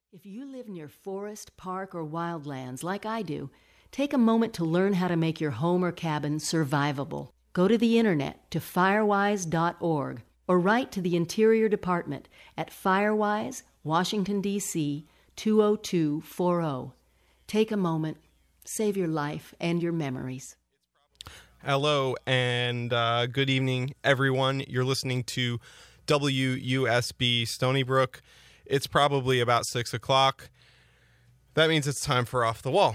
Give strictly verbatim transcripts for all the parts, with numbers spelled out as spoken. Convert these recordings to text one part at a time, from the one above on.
If you live near forest, park, or wildlands like I do, take a moment to learn how to make your home or cabin survivable. Go to the internet to firewise dot org or write to the Interior Department at Firewise, Washington, D C two oh two four oh. Take a moment, save your life and your memories. Hello and uh, good evening, everyone. You're listening to W U S B Stony Brook. It's probably about six o'clock. That means it's time for Off the Wall.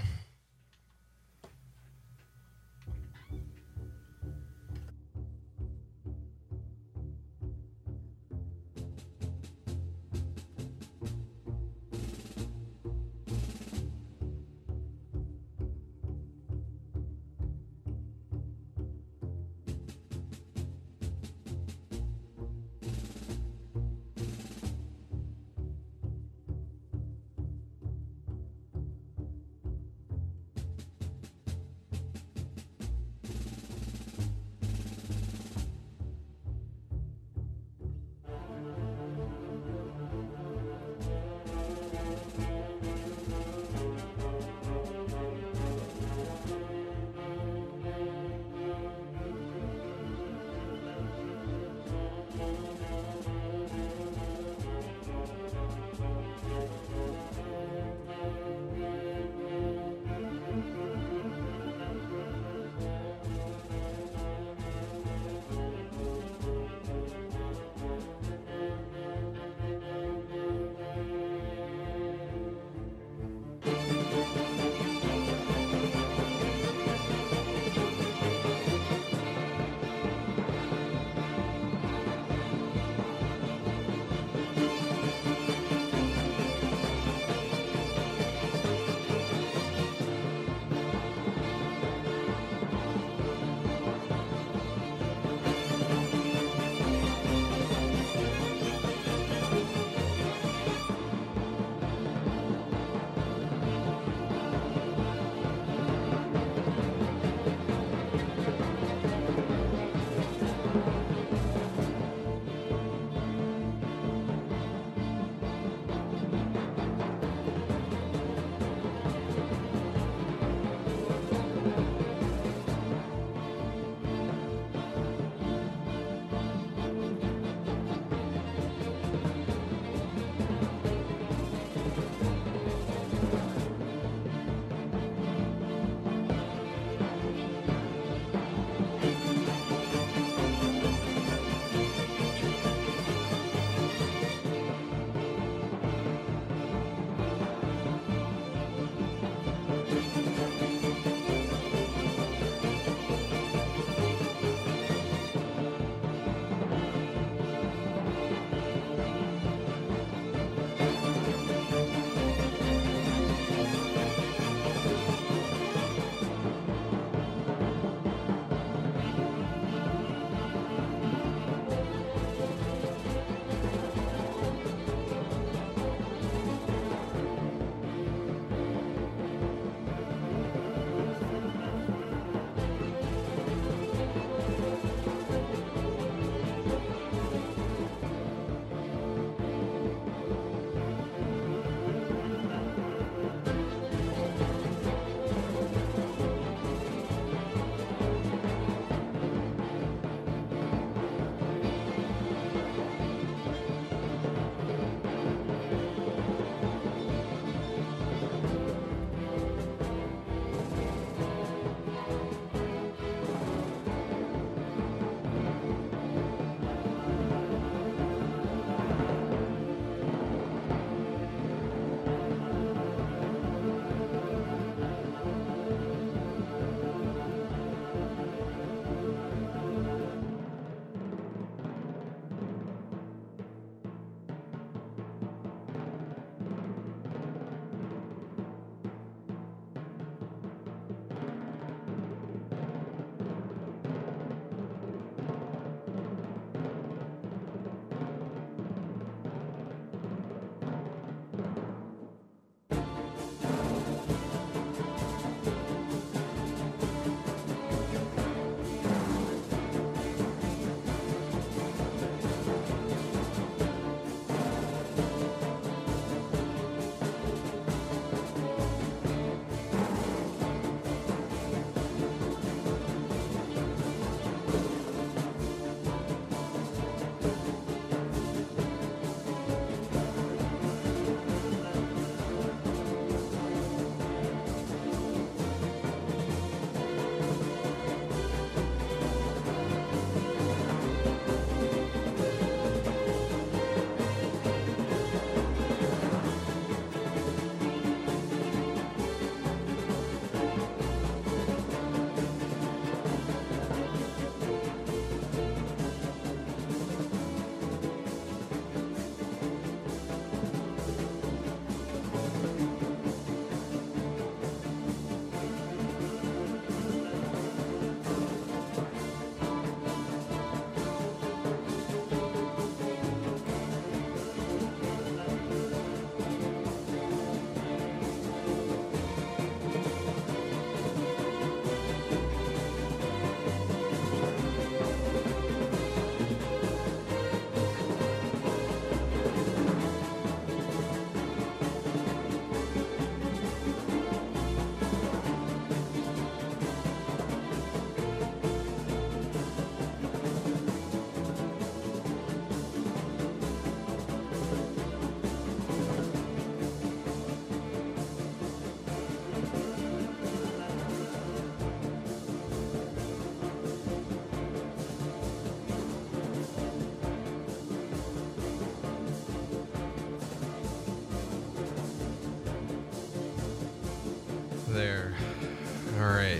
there. All right.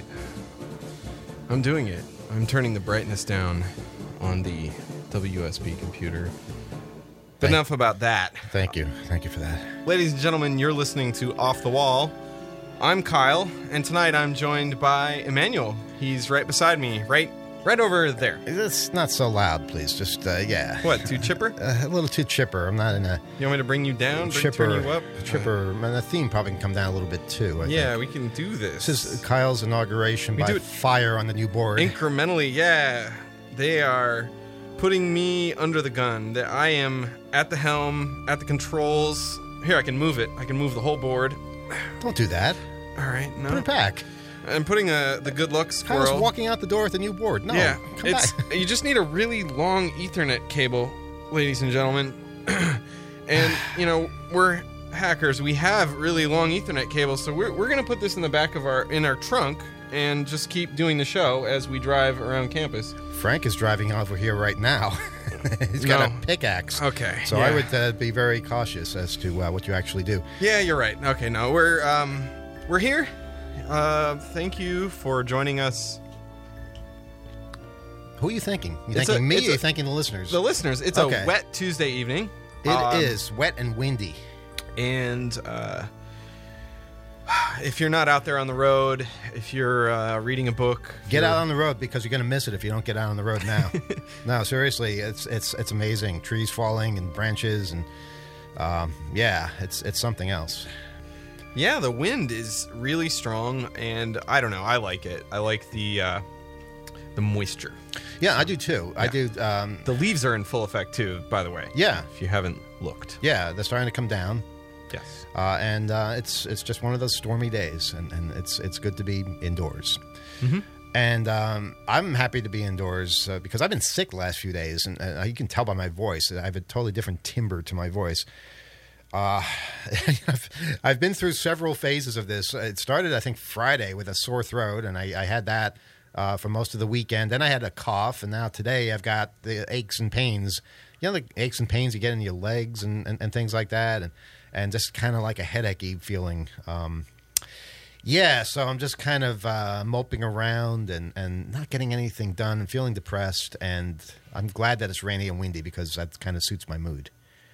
I'm doing it. I'm turning the brightness down on the W S B computer. But Thank- enough about that. Thank you. Thank you for that. Ladies and gentlemen, you're listening to Off the Wall. I'm Kyle, and tonight I'm joined by Emmanuel. He's right beside me, right right over there. It's not so loud, please. Just, uh, yeah. What, too chipper? Uh, a little too chipper. I'm not in a You want me to bring you down, bring, chipper. turn you up? Chipper. Man, the theme probably can come down a little bit, too. I Yeah, think. we can do this. This is Kyle's inauguration We by do it- fire on the new board. Incrementally, yeah. They are putting me under the gun. That I am at the helm, at the controls. Here, I can move it. I can move the whole board. Don't do that. All right, no. Put it back. I'm putting a, the good luck Kyle's squirrel. walking out the door with a new board. No, yeah, come it's back. you just need a really long Ethernet cable, ladies and gentlemen. And you know we're hackers. We have really long Ethernet cables, so we're we're gonna put this in the back of our in our trunk and just keep doing the show as we drive around campus. Frank is driving over here right now. He's got No. a pickaxe. Okay, So yeah. I would uh, be very cautious as to uh, what you actually do. Yeah, you're right. Okay, no, we're um we're here. Uh, thank you for joining us, Who are you thanking? You It's thanking a- me or it's you a- thanking the listeners? the listeners. It's Okay. a wet Tuesday evening. It is Um, wet and windy. And uh, if you're not out there on the road, if you're uh, reading a book, if Get you're- out on the road because you're going to miss it if you don't get out on the road now. No, seriously, it's it's it's amazing. Trees falling and branches and um, yeah, it's it's something else. Yeah, the wind is really strong, and I don't know. I like it. I like the uh, the moisture. Yeah, I do too. I Yeah. do. Um, The leaves are in full effect too, by the way. yeah, If you haven't looked. yeah, they're starting to come down, Yes. uh, and uh, it's it's just one of those stormy days, and, and it's it's good to be indoors. Mhm. And um, I'm happy to be indoors uh, because I've been sick the last few days, and uh, you can tell by my voice. I have a totally different timbre to my voice. Uh, I've, I've been through several phases of this. It started, I think, Friday with a sore throat, and I, I had that uh, for most of the weekend. Then I had a cough, and now today I've got the aches and pains. You know, the aches and pains you get in your legs and, and, and things like that, and, and just kind of like a headachy feeling. Um, yeah, so I'm just kind of uh, moping around and, and not getting anything done and feeling depressed, and I'm glad that it's rainy and windy because that kind of suits my mood.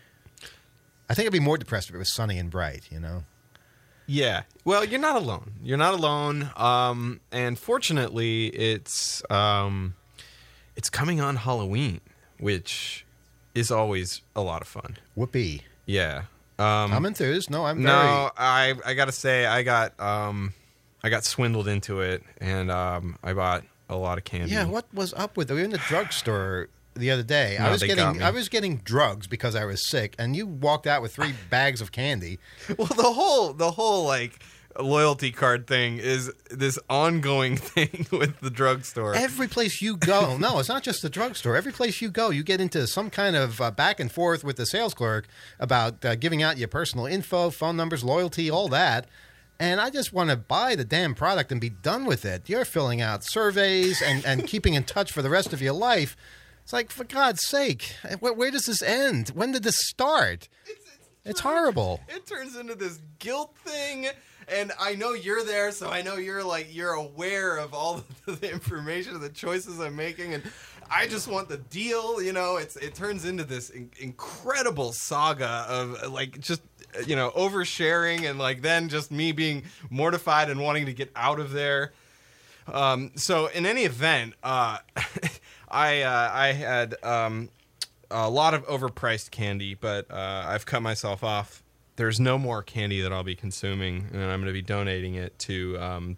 I think I'd be more depressed if it was sunny and bright, you know? Yeah. Well, you're not alone. You're not alone. Um, and fortunately, it's um, it's coming on Halloween, which is always a lot of fun. Whoopee. Yeah. Um, I'm enthused. No, I'm very... no, I I gotta say I got um, I got swindled into it, and um, I bought a lot of candy. Yeah, what was up with it? We were in the drugstore the other day. I No, was they got getting me. I was getting drugs because I was sick, and you walked out with three bags of candy. Well, the whole the whole like loyalty card thing is this ongoing thing with the drugstore. Every place you go, no, it's not just the drugstore. Every place you go, you get into some kind of uh, back and forth with the sales clerk about uh, giving out your personal info, phone numbers, loyalty, all that. And I just want to buy the damn product and be done with it. You're filling out surveys and, and keeping in touch for the rest of your life. It's like, for God's sake, where, where does this end? When did this start? It's, it's, It's horrible. It turns into this guilt thing, and I know you're there, so I know you're like you're aware of all the, the information, the choices I'm making, and I just want the deal. You know, it's it turns into this in, incredible saga of like just you know oversharing, and like then just me being mortified and wanting to get out of there. Um, so in any event, uh, I uh, I had um, a lot of overpriced candy, but uh, I've cut myself off. There's no more candy that I'll be consuming, and I'm going to be donating it to um,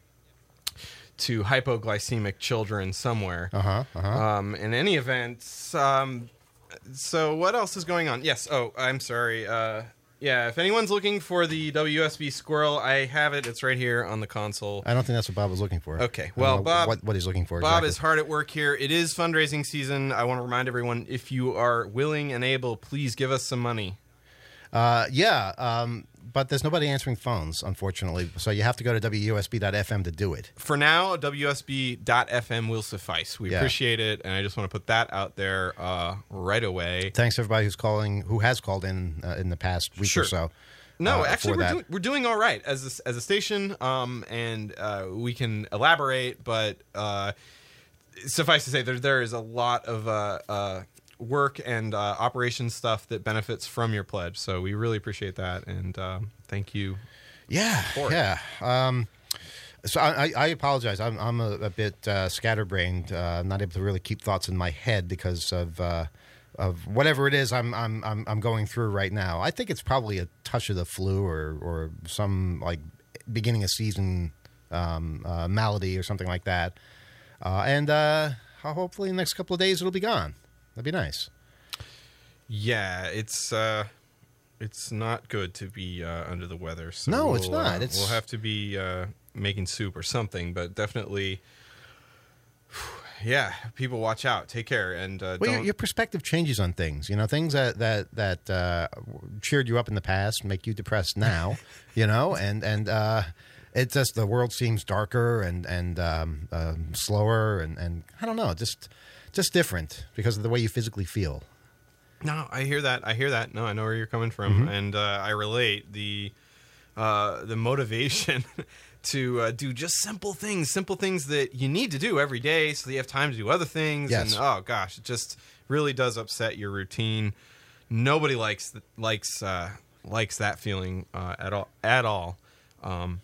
to hypoglycemic children somewhere. Uh huh. Uh huh. Um, in any event, um, so what else is going on? Yes. Oh, I'm sorry. Uh, yeah, if anyone's looking for the W S B Squirrel, I have it. It's right here on the console. I don't think that's what Bob was looking for. Okay, I don't well, know Bob- what, what he's looking for. Bob exactly. is hard at work here. It is fundraising season. I want to remind everyone, if you are willing and able, please give us some money. Uh, yeah, um, but there's nobody answering phones, unfortunately. So you have to go to W U S B dot F M to do it. For now, W S B dot F M will suffice. We Yeah. appreciate it, and I just want to put that out there uh, right away. Thanks everybody who's calling, who has called in uh, in the past week Sure. or so. No, uh, actually, for we're that. doing, we're doing all right as a, as a station, um, and uh, we can elaborate. But uh, suffice to say, there there is a lot of uh, uh, work and uh, operation stuff that benefits from your pledge. So we really appreciate that, and um, thank you. Yeah, for it. yeah. Um, so I, I apologize. I'm, I'm a, a bit uh, scatterbrained. Uh, I'm not able to really keep thoughts in my head because of uh, of whatever it is I'm I'm I'm I'm going through right now. I think it's probably a touch of the flu or or some like beginning of season um, uh, malady or something like that. Uh, and uh, hopefully in the next couple of days it'll be gone. That'd be nice. Yeah, it's uh, it's not good to be uh, under the weather. So No, we'll, it's not. Uh, It's- We'll have to be uh, making soup or something, but definitely, yeah. People, watch out. Take care, and uh, Well, your, don't. your perspective changes on things. You know, things that that that uh, cheered you up in the past make you depressed now. You know, and and uh, it's just the world seems darker and and um, um, slower and and I don't know, just just different because of the way you physically feel. No, I hear that. I hear that. No, I know where you're coming from, Mm-hmm. and uh, I relate the uh, the motivation to uh, do just simple things, simple things that you need to do every day, so that you have time to do other things. Yes. And oh gosh, it just really does upset your routine. Nobody likes th- likes uh, likes that feeling uh, at all. At all. Um,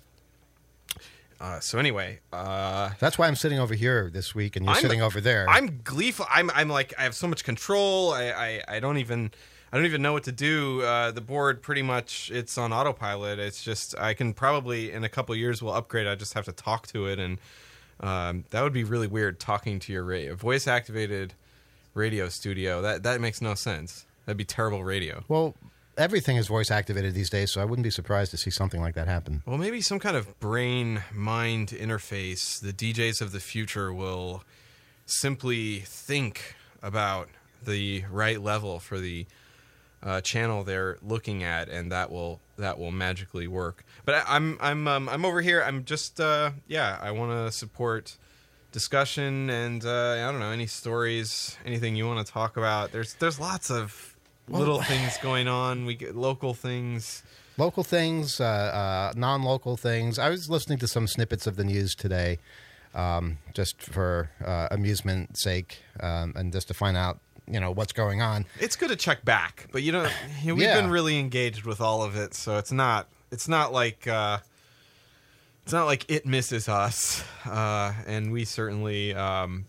uh, so anyway, uh, That's why I'm sitting over here this week, and you're I'm- sitting over there. I'm gleeful. I'm I'm like I have so much control. I I, I don't even I don't even know what to do. Uh, the board pretty much it's on autopilot. It's just I can probably in a couple years we'll upgrade. I just have to talk to it, and um, that would be really weird talking to your radio voice activated radio studio. That that makes no sense. That'd be terrible radio. Well, everything is voice activated these days, so I wouldn't be surprised to see something like that happen. Well, maybe some kind of brain-mind interface. The D Js of the future will simply think about the right level for the uh, channel they're looking at, and that will that will magically work. But I, I'm I'm um, I'm over here. I'm just uh, yeah. I want to support discussion and uh, I don't know any stories, anything you want to talk about. There's there's lots of little things going on. We get local things. Local things, uh, uh, non-local things. I was listening to some snippets of the news today, um, just for uh, amusement's sake, um, and just to find out, you know, what's going on. It's good to check back, but you know, we've Yeah. been really engaged with all of it, so it's not it's not like uh, it's not like it misses us, uh, and we certainly um,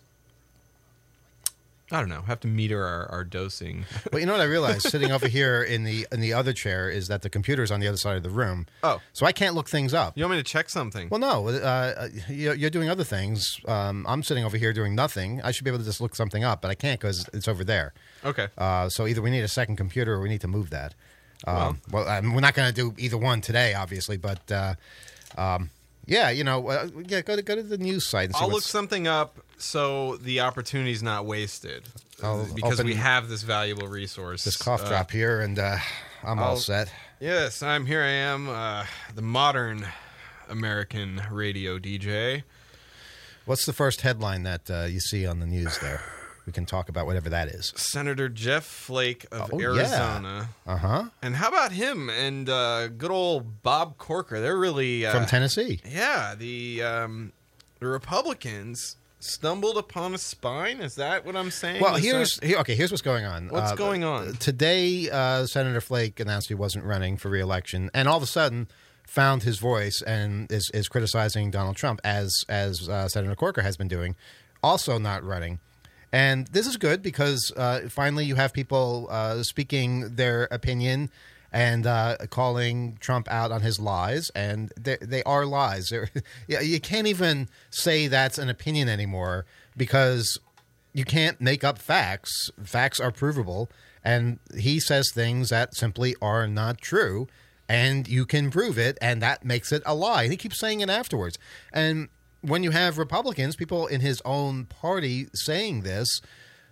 I don't know have to meter our, our dosing. But you know what I realized sitting over here in the in the other chair is that the computer's on the other side of the room. Oh. So I can't look things up. You want me to check something? Well, no, uh, you're you're doing other things. Um, I'm sitting over here doing nothing. I should be able to just look something up, but I can't because it's over there. Okay. Uh, so either we need a second computer or we need to move that. Um, well, um, we're not going to do either one today, obviously, but uh, um, yeah, you know, uh, yeah, go to go to the news site and see I'll look what's, something up so the opportunity's not wasted I'll because open we have this valuable resource. this cough Uh, drop here, and uh, I'm all I'll- set. Yes, I'm here. I am uh, the modern American radio D J. What's the first headline that uh, you see on the news there? We can talk about whatever that is. Senator Jeff Flake of Oh, yeah. Arizona. Uh huh. And how about him and uh, good old Bob Corker? They're really uh, From Tennessee. yeah. The um, the Republicans stumbled upon a spine. Is that what I'm saying? Well, Is here's that- here, okay. Here's what's going on. What's Uh, going on? today? Uh, Senator Flake announced he wasn't running for re-election, and all of a sudden found his voice and is, is criticizing Donald Trump as as uh, Senator Corker has been doing, also not running. And this is good because uh, finally you have people uh, speaking their opinion and uh, calling Trump out on his lies, and they, they are lies. They're, yeah, you can't even say that's an opinion anymore because you can't make up facts. Facts are provable, and he says things that simply are not true, and you can prove it, and that makes it a lie. And he keeps saying it afterwards. And when you have Republicans, people in his own party saying this,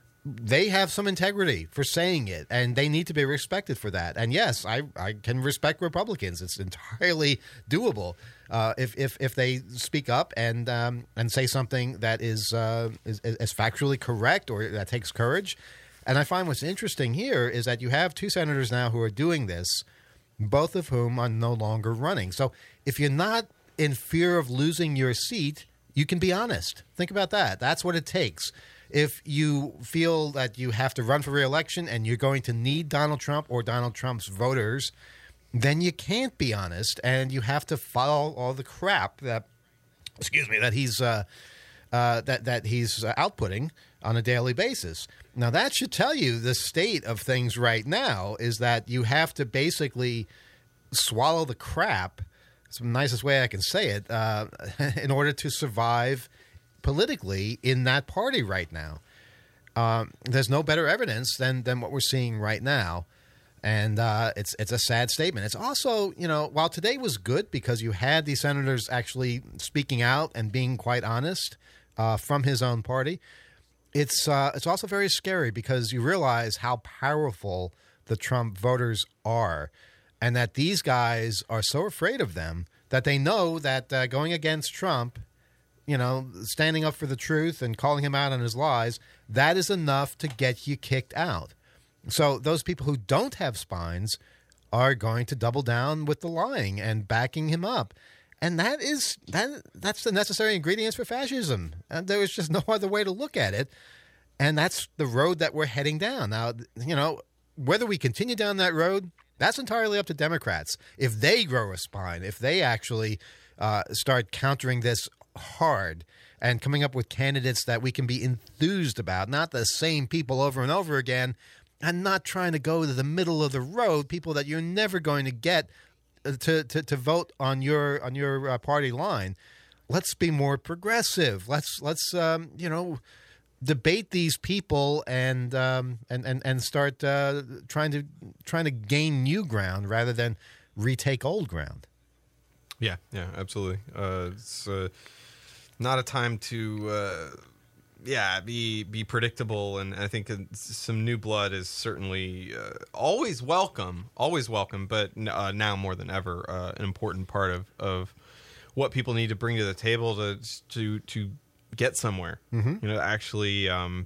they have some integrity for saying it, and they need to be respected for that. And yes, I, I can respect Republicans. It's entirely doable uh, if, if if they speak up and um, and say something that is, uh, is is factually correct or that takes courage. And I find what's interesting here is that you have two senators now who are doing this, both of whom are no longer running. So if you're not in fear of losing your seat, you can be honest. Think about that. That's what it takes. If you feel that you have to run for re-election and you're going to need Donald Trump or Donald Trump's voters, then you can't be honest, and you have to follow all the crap that, excuse me, that he's uh, uh, that that he's uh, outputting on a daily basis. Now, that should tell you the state of things right now is that you have to basically swallow the crap. It's the nicest way I can say it, uh, in order to survive politically in that party right now. Um, there's no better evidence than than what we're seeing right now. And uh, it's it's a sad statement. It's also, you know, while today was good because you had these senators actually speaking out and being quite honest uh, from his own party, it's uh, it's also very scary because you realize how powerful the Trump voters are, and that these guys are so afraid of them that they know that uh, going against Trump, you know, standing up for the truth and calling him out on his lies, that is enough to get you kicked out. So those people who don't have spines are going to double down with the lying and backing him up. And that is that that's the necessary ingredients for fascism. And there is just no other way to look at it. And that's the road that we're heading down. Now, you know, whether we continue down that road, that's entirely up to Democrats. If they grow a spine, if they actually uh, start countering this hard and coming up with candidates that we can be enthused about, not the same people over and over again, and not trying to go to the middle of the road, people that you're never going to get to to, to vote on your on your uh, party line. Let's be more progressive. Let's let's um, you know debate these people and um, and and and start uh, trying to trying to gain new ground rather than retake old ground. Yeah, yeah, absolutely. Uh, it's uh, not a time to. Uh, Yeah, be be predictable, and I think some new blood is certainly uh, always welcome, always welcome, but uh, now more than ever, uh, an important part of, of what people need to bring to the table to to to get somewhere. Mm-hmm. You know, actually, um,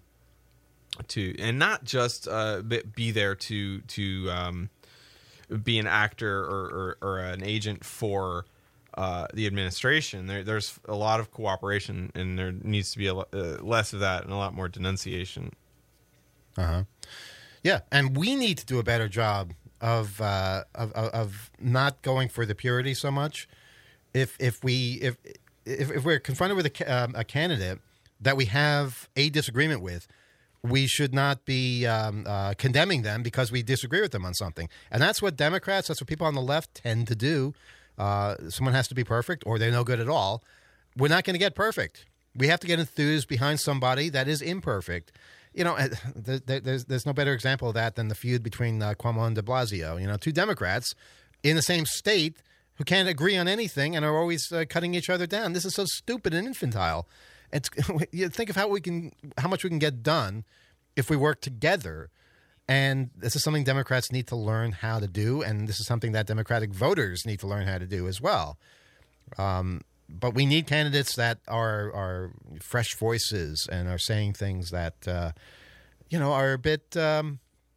to and not just uh, be there to to um, be an actor or, or, or an agent for. Uh, the administration. There, there's a lot of cooperation, and there needs to be a, uh, less of that and a lot more denunciation. Uh huh. Yeah, and we need to do a better job of uh, of, of not going for the purity so much. If if we if if, if we're confronted with a, um, a candidate that we have a disagreement with, we should not be um, uh, condemning them because we disagree with them on something. And that's what Democrats, that's what people on the left tend to do. Uh, someone has to be perfect or they're no good at all. We're not going to get perfect. We have to get enthused behind somebody that is imperfect. You know, there's there's no better example of that than the feud between uh, Cuomo and de Blasio. You know, two Democrats in the same state who can't agree on anything and are always uh, cutting each other down. This is so stupid and infantile. It's you think of how we can, how much we can get done if we work together. And this is something Democrats need to learn how to do, and this is something that Democratic voters need to learn how to do as well. Um, but we need candidates that are are fresh voices and are saying things that, uh, you know, are a bit, um,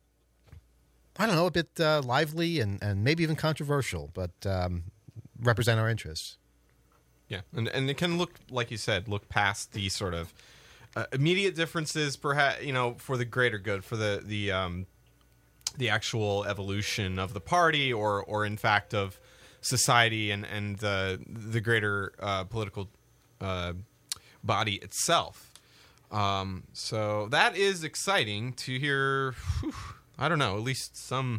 I don't know, a bit uh, lively and, and maybe even controversial, but um, represent our interests. Yeah, and and it can look, like you said, look past the sort of Uh, immediate differences, perhaps, you know, for the greater good, for the the um, the actual evolution of the party, or or in fact of society and and the the greater uh, political uh, body itself. Um, so that is exciting to hear. Whew, I don't know, at least some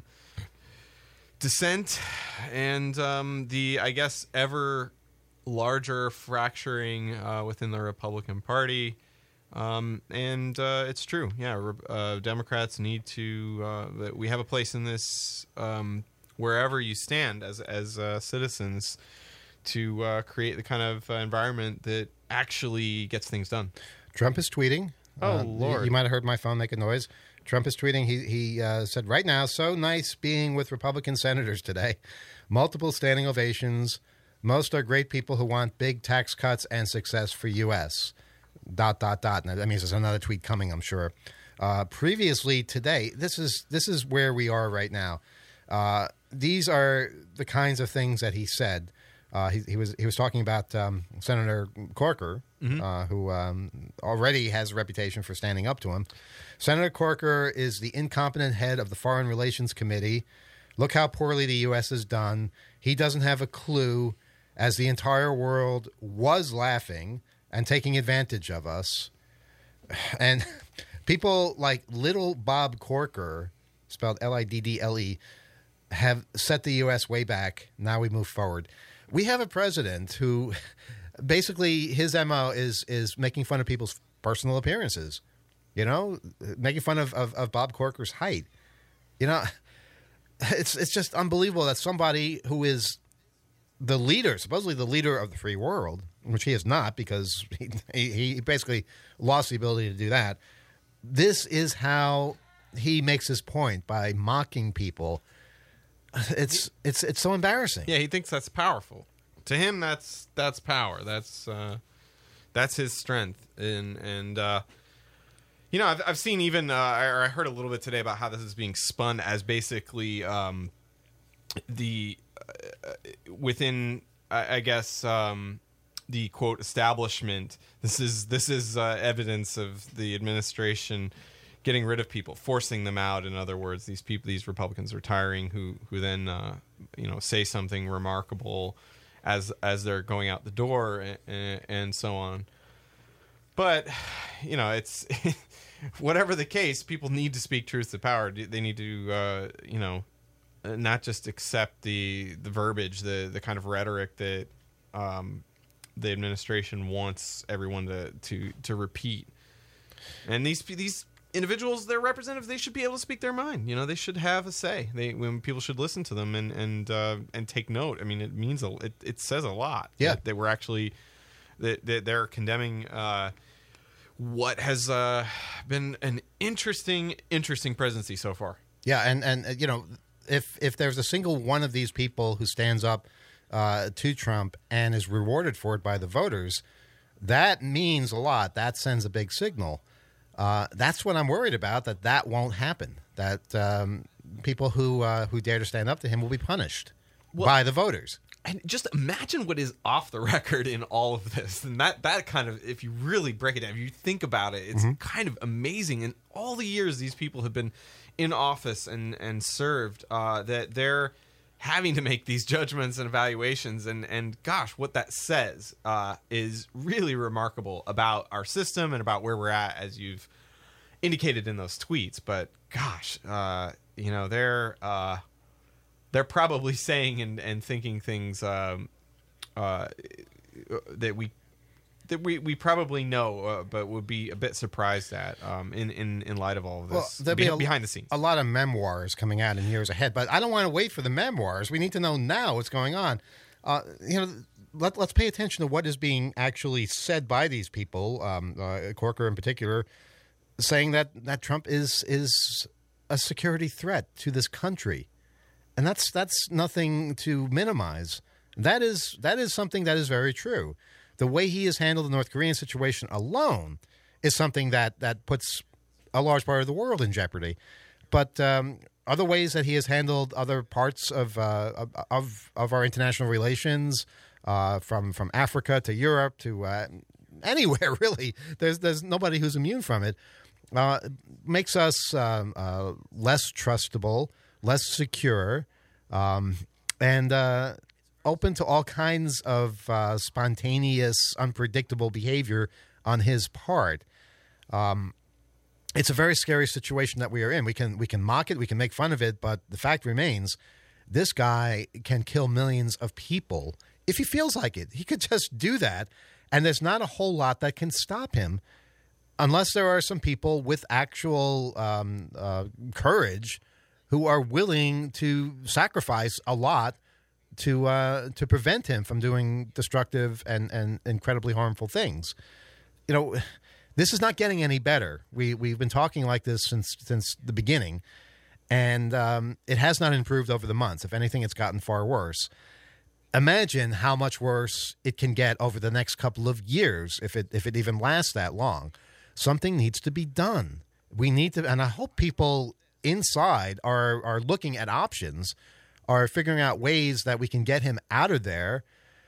dissent and um, the, I guess, ever larger fracturing uh, within the Republican Party. Um, and uh, it's true. Yeah, uh, Democrats need to. Uh, we have a place in this um, wherever you stand as as uh, citizens to uh, create the kind of uh, environment that actually gets things done. Trump is tweeting. Oh uh, Lord! You, you might have heard my phone make a noise. Trump is tweeting. He he uh, said, "Right now, so nice being with Republican senators today. Multiple standing ovations. Most are great people who want big tax cuts and success for U S" Dot dot dot. Now, that means there's another tweet coming, I'm sure. Uh, previously today, this is this is where we are right now. Uh, these are the kinds of things that he said. Uh, he, he was he was talking about um, Senator Corker, mm-hmm. uh, who um, already has a reputation for standing up to him. Senator Corker is the incompetent head of the Foreign Relations Committee. Look how poorly the U S has done. He doesn't have a clue, as the entire world was laughing and taking advantage of us. And people like little Bob Corker, spelled L I D D L E, have set the U S way back. Now we move forward. We have a president who basically his M O is is making fun of people's personal appearances, you know, making fun of, of, of Bob Corker's height. You know, it's it's just unbelievable that somebody who is the leader, supposedly the leader of the free world, which he is not because he, he basically lost the ability to do that. This is how he makes his point, by mocking people. It's it's it's so embarrassing. Yeah, he thinks that's powerful. To him, that's that's power. That's uh, that's his strength. And and uh, you know, I've I've seen even uh, I, I heard a little bit today about how this is being spun as basically um, the uh, within I, I guess um, the quote establishment. This is this is uh, evidence of the administration getting rid of people, forcing them out. In other words, these people, these Republicans retiring, who who then uh, you know say something remarkable as as they're going out the door, and, and so on. But you know, it's whatever the case, people need to speak truth to power. They need to uh, you know not just accept the the verbiage, the the kind of rhetoric that um, the administration wants everyone to to to repeat. And these these. individuals, their representatives, they should be able to speak their mind. You know, they should have a say. They when people should listen to them and and uh, and take note. I mean, it means a, it it says a lot. Yeah, that, that we're actually that, that they're condemning uh, what has uh, been an interesting interesting presidency so far. Yeah, and and uh, you know, if if there's a single one of these people who stands up uh, to Trump and is rewarded for it by the voters, that means a lot. That sends a big signal. Uh, that's what I'm worried about, that that won't happen, that um, people who uh, who dare to stand up to him will be punished well, by the voters. And just imagine what is off the record in all of this. And that, that kind of, if you really break it down, if you think about it, it's mm-hmm. kind of amazing. In all the years these people have been in office and, and served, uh, that they're having to make these judgments and evaluations. And, and gosh, what that says uh, is really remarkable about our system and about where we're at, as you've indicated in those tweets. But gosh, uh, you know, they're uh, they're probably saying and, and thinking things um, uh, that we that we, we probably know, uh, but would be a bit surprised at um, in, in, in light of all of this, well, there'll be, be a, behind the scenes. A lot of memoirs coming out in years ahead, but I don't want to wait for the memoirs. We need to know now what's going on. Uh, you know, let, let's pay attention to what is being actually said by these people, um, uh, Corker in particular, saying that, that Trump is is a security threat to this country. And that's that's nothing to minimize. That is that is something that is very true. The way he has handled the North Korean situation alone is something that, that puts a large part of the world in jeopardy. But um, other ways that he has handled other parts of uh, of of our international relations, uh, from from Africa to Europe to uh, anywhere really, there's there's nobody who's immune from it. Uh, makes us um, uh, less trustable, less secure, um, and. Uh, open to all kinds of uh, spontaneous, unpredictable behavior on his part. Um, it's a very scary situation that we are in. We can we can mock it, we can make fun of it, but the fact remains, this guy can kill millions of people if he feels like it. He could just do that, and there's not a whole lot that can stop him, unless there are some people with actual um, uh, courage who are willing to sacrifice a lot to uh, to prevent him from doing destructive and, and incredibly harmful things. You know, this is not getting any better. We, we've been talking like this since since the beginning, and um, it has not improved over the months. If anything, it's gotten far worse. Imagine how much worse it can get over the next couple of years, if it if it even lasts that long. Something needs to be done. We need to, and I hope people inside are are looking at options, are figuring out ways that we can get him out of there.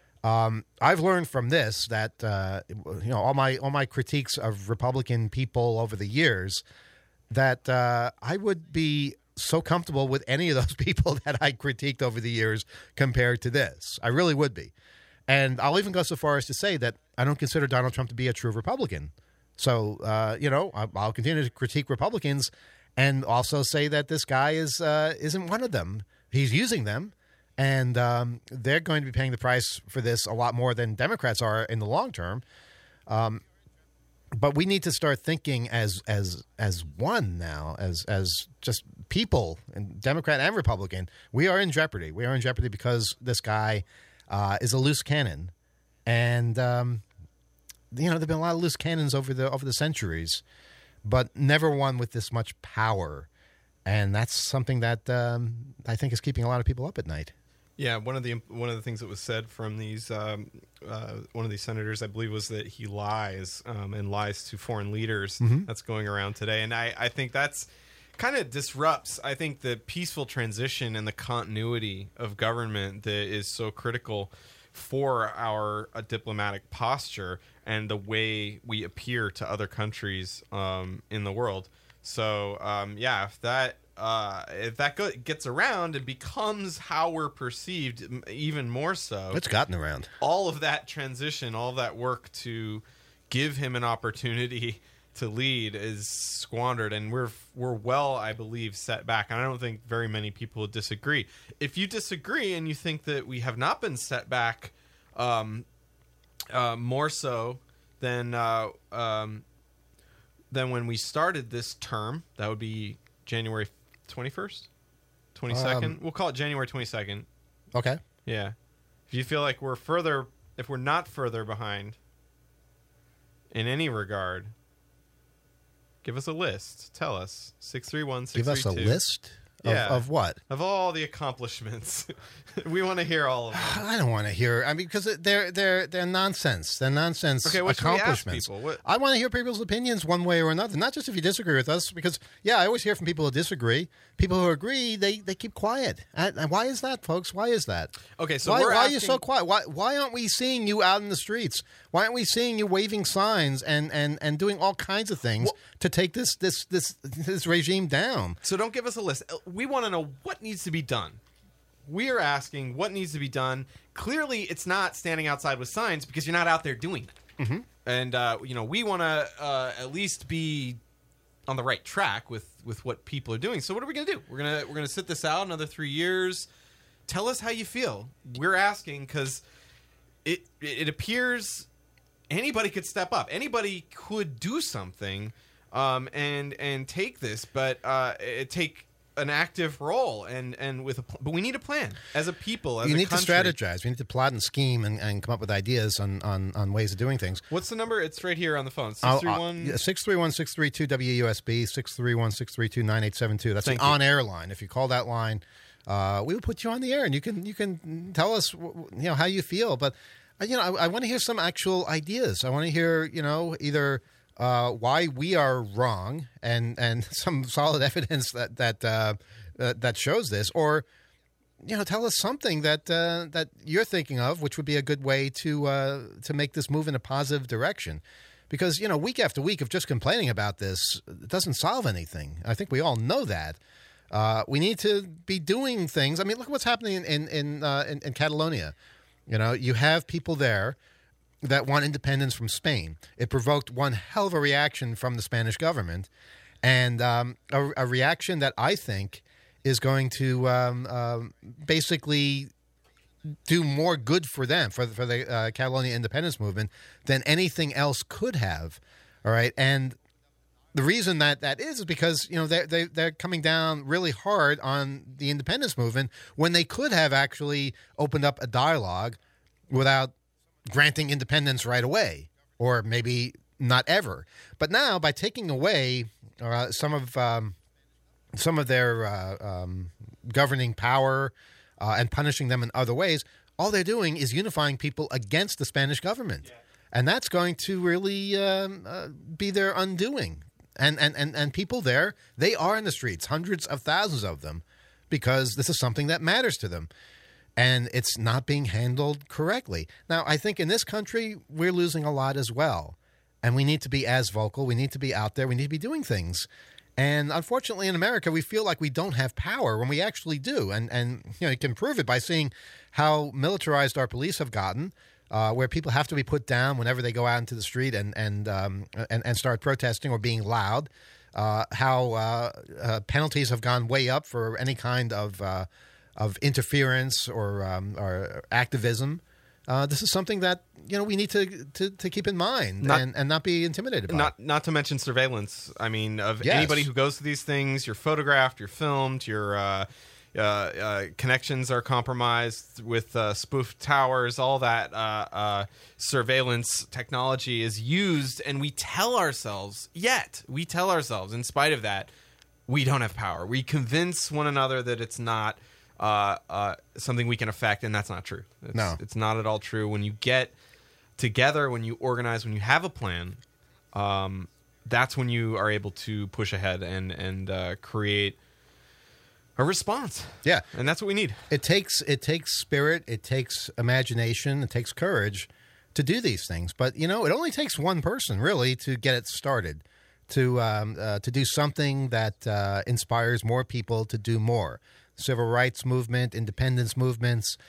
Um, I've learned from this that uh, you know all my all my critiques of Republican people over the years, that uh, I would be so comfortable with any of those people that I critiqued over the years compared to this. I really would be. And I'll even go so far as to say that I don't consider Donald Trump to be a true Republican. So, uh, you know, I'll continue to critique Republicans and also say that this guy is, uh, isn't one of them. He's using them, and um, they're going to be paying the price for this a lot more than Democrats are in the long term. Um, but we need to start thinking as as as one now, as as just people, and Democrat and Republican. We are in jeopardy. We are in jeopardy because this guy uh, is a loose cannon, and um, you know there've been a lot of loose cannons over the over the centuries, but never one with this much power, and that's something that um, I think is keeping a lot of people up at night. Yeah, one of the one of the things that was said from these um, uh, one of these senators, I believe, was that he lies um, and lies to foreign leaders. Mm-hmm. That's going around today, and I, I think that's kind of disrupts. I think the peaceful transition and the continuity of government that is so critical for our uh, diplomatic posture and the way we appear to other countries um, in the world. So um, yeah, if that. Uh, if that go- gets around and becomes how we're perceived, even more so. It's gotten around. All of that transition, all of that work to give him an opportunity to lead is squandered, and we're we're well, I believe, set back. And I don't think very many people would disagree. If you disagree and you think that we have not been set back um, uh, more so than uh, um, than when we started this term, that would be January twenty-first, twenty-second. Um, we'll call it January twenty-second. Okay. Yeah. If you feel like we're further, if we're not further behind in any regard, give us a list. Tell us. six three one, six three two. Give us a list? Of, yeah. of what? Of all the accomplishments. We want to hear all of them. I don't want to hear. I mean, because they're they're they're nonsense. They're nonsense okay, what accomplishments. Should we ask people? What? I want to hear people's opinions one way or another. Not just if you disagree with us, because yeah, I always hear from people who disagree. People who agree, they, they keep quiet. And why is that, folks? Why is that? Okay, so why, we're why asking... are you so quiet? Why why aren't we seeing you out in the streets? Why aren't we seeing you waving signs and, and, and doing all kinds of things well, to take this this this this regime down? So don't give us a list. We want to know what needs to be done. We are asking what needs to be done. Clearly, it's not standing outside with signs because you're not out there doing it. Mm-hmm. And uh, you know, we want to uh, at least be on the right track with, with what people are doing. So what are we going to do? We're gonna we're gonna sit this out another three years. Tell us how you feel. We're asking because it it appears anybody could step up. Anybody could do something um, and and take this, but uh, it take. an active role and and with a pl- but we need a plan as a people as you a need country. to strategize. We need to plot and scheme and, and come up with ideas on, on, on ways of doing things. What's the number? It's right here on the phone. six three one six three one, six three two W U S B six three one, six three two, nine eight seven two. That's Thank an you. on-air line. If you call that line, uh, we will put you on the air and you can you can tell us you know how you feel. But uh, you know I, I want to hear some actual ideas. I want to hear you know either uh, why we are wrong and and some solid evidence that that. Uh, Uh, that shows this, or you know, tell us something that uh, that you're thinking of, which would be a good way to uh, to make this move in a positive direction. Because you know, week after week of just complaining about this it doesn't solve anything. I think we all know that. Uh, we need to be doing things. I mean, look what's happening in in in, uh, in in Catalonia. You know, you have people there that want independence from Spain. It provoked one hell of a reaction from the Spanish government, and um, a, a reaction that I think is going to um, um, basically do more good for them, for, for the uh, Catalonia independence movement, than anything else could have. All right, and the reason that that is is because you know they they they're coming down really hard on the independence movement when they could have actually opened up a dialogue without granting independence right away, or maybe not ever. But now, by taking away uh, some of um, some of their uh, um, governing power uh, and punishing them in other ways, all they're doing is unifying people against the Spanish government. Yeah. And that's going to really um, uh, be their undoing. And, and, and, and people there, they are in the streets, hundreds of thousands of them, because this is something that matters to them. And it's not being handled correctly. Now, I think in this country, we're losing a lot as well. And we need to be as vocal. We need to be out there. We need to be doing things. And unfortunately, in America, we feel like we don't have power when we actually do. And, and you know, you can prove it by seeing how militarized our police have gotten, uh, where people have to be put down whenever they go out into the street and, and, um, and, and start protesting or being loud, uh, how uh, uh, penalties have gone way up for any kind of uh, of interference or, um, or activism. Uh, this is something that, you know, we need to to, to keep in mind not, and, and not be intimidated by. Not not to mention surveillance. I mean, of yes. anybody who goes to these things, you're photographed, you're filmed, your uh, uh, uh, connections are compromised with uh, spoofed towers. All that uh, uh, surveillance technology is used, and we tell ourselves, yet we tell ourselves, in spite of that, we don't have power. We convince one another that it's not Uh, uh, something we can affect, and that's not true. It's, no. It's not at all true. When you get together, when you organize, when you have a plan, um, that's when you are able to push ahead and, and uh, create a response. Yeah. And that's what we need. It takes it takes spirit, it takes imagination, it takes courage to do these things. But, you know, it only takes one person, really, to get it started, to, um, uh, to do something that uh, inspires more people to do more. Civil rights movement, independence movements,